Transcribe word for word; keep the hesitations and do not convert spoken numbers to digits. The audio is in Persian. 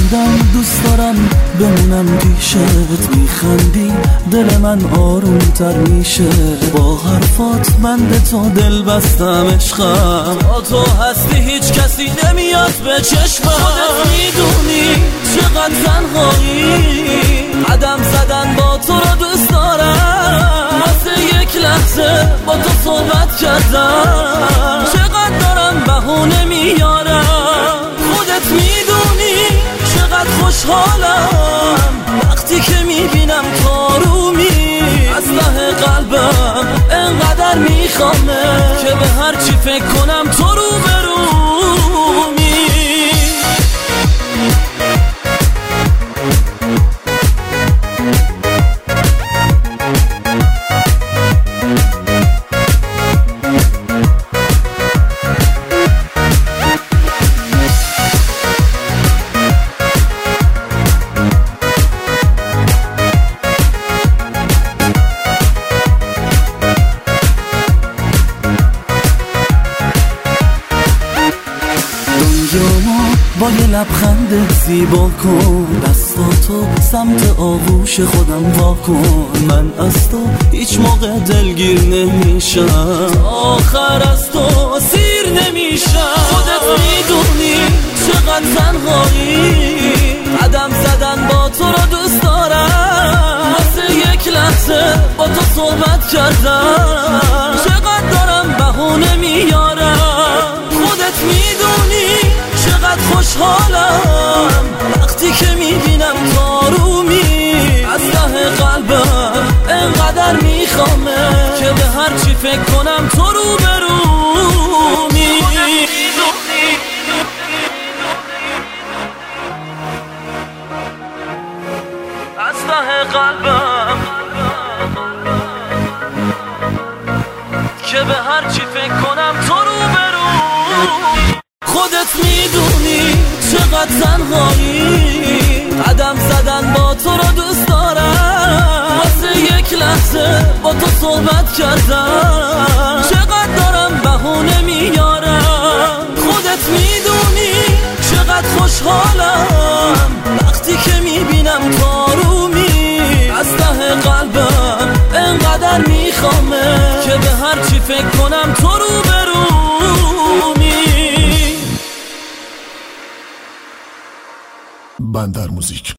بودم دوست دارم بمونم پیشت، میخندی دل من آروم تر میشه، با حرفات من به تو دل بستم عشقم، تا تو هستی هیچ کسی نمیاد به چشمم. خودت میدونی چقدر تنهایی، قدم زدن با تو رو دوست دارم، واسه یک لحظه با تو صحبت کردم، چقدر دارم بهونه میارم. خودت میدونی چقدر خوشحالم وقتی که میبینم تو آرومی، از ته قلبم انقدر میخوامه که به هر چی فکر کنم تو رو برومی. با یه لبخند زیبا کن، دستاتو سمت آغوش خودم وا کن، من از تو هیچ موقع دلگیر نمیشم، آخر از تو سیر نمیشم. خودت میدونی چقدر تنهایی، قدم زدن با تو رو دوست دارم، واسه یک لحظه با تو صحبت کردم، چقدر دارم بهونه میارم. خودت میدونی چقدر خوشحالم وقتی که میبینم تو آرومی، از ته قلبم انقدر میخوامه که به هر چی فکر کنم تو رو برومی. از ته قلبم که به هر چی فکر کنم تو رو برومی. خودت میدونی چقدر تنهایی، قدم زدن با تو رو دوست دارم، واسه یک لحظه با تو صحبت کردم، چقدر دارم بهونه میارم. خودت میدونی چقدر خوشحالم وقتی که میبینم تو آرومی، از ته قلبم انقدر میخوامه که به هر چی فکر کنم تو رو برومی. بندر موزیک.